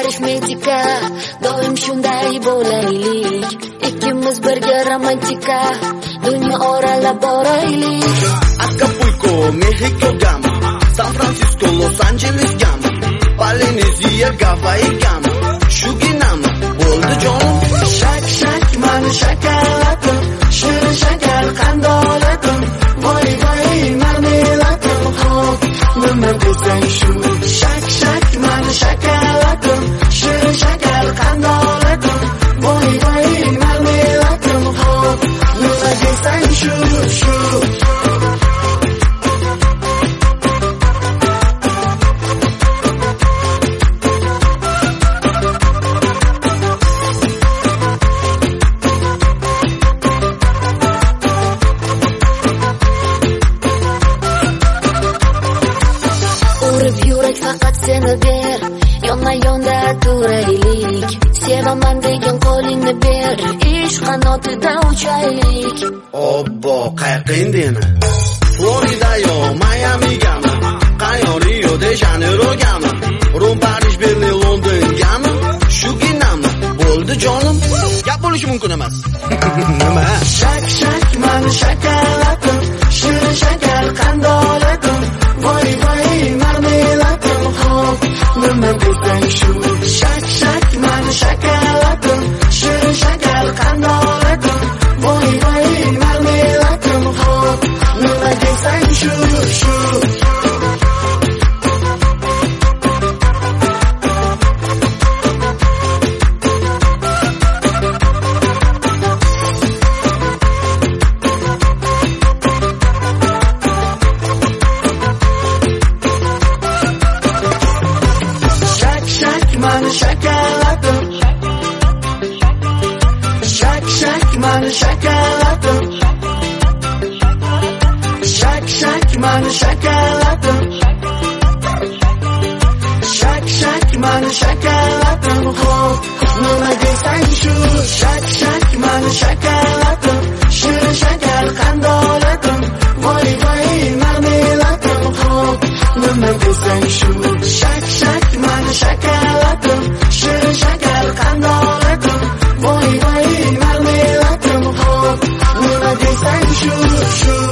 arifmetika, doim shunday bo'laylik. Ikkimiz birga romantika, dunyo oralab boraylik. Acapulco, Mexico gama, San Francisco, Los Angeles gama, Polynesia, Gavayi gama, Shuginama, bo'ldi jonim. Shak shak mani shakalatim, shirin shakar qandolatim, voy voy marmelatim, hop nima desang shu. Shak shak mani shakalatim, shirin shakar qandolatim, voy voy marmelatim, hop nima desang shu shu. Yurak faqat seni ber, yonma-yonda turaylik. Sevaman degan qo'lingni ber, ish qanotida uchaylik. Obbo, qayerqa endi yana? Florida yo, Miami gami, qayon Rio de Janeiro gami, Rom, Parij, Berlin, London gami, Shuginama, bo'ldi jonim. Gap bo'lishi mumkin emas. Nima? Shak shak mani shakalatim, shirin shakar qandolatim, voy voy marmelatim, hop nima desang shu. Shak shak mani shakalatim, shirin shakar qandolatim, voy voy marmelatim, hop nima desang shu shu. Mani shakalatim, shak shak mani shakalatim, shak shak mani shakalatim, shak shak mani shakalatim, hop nima desang shu. Shak shak mani shakalatim, shirin shakar qandolatim, voy voy marmelatim, hop nima desang shu. Shak shak mani shakalatim, shirin shakar qandolatim, voy voy marmelatim, hop nima desang shu shu.